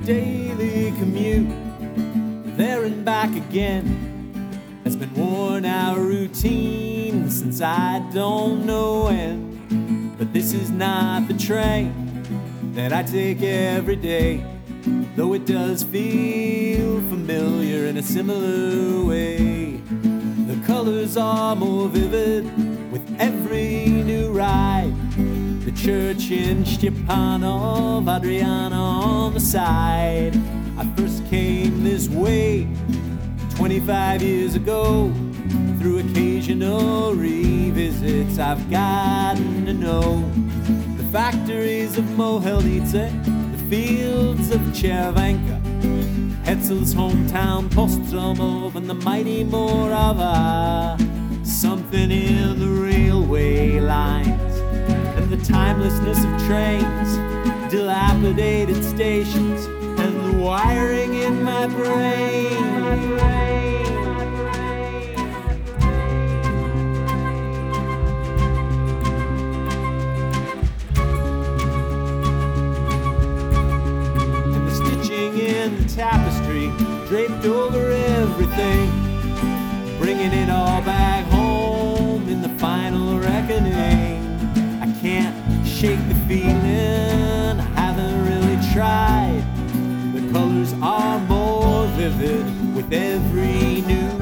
daily commute, there and back again, has been worn out routine since I don't know when. But this is not the train that I take every day, though it does feel familiar in a similar way. The colors are more vivid with every new ride. The church in Stepanov, Adriana on the side. I first came this way 25 years ago. Through occasional revisits, I've gotten to know the factories of Mohelnice, the fields of Chervanka, Hetzel's hometown Postromov, and the mighty Morava. Something in the railway lines and the timelessness of trains, dilapidated stations, and the wiring in my brain. And the stitching in the tapestry draped over everything, bringing it all back home in the final reckoning. I can't shake the feeling, I haven't really tried. The colors are more vivid with every new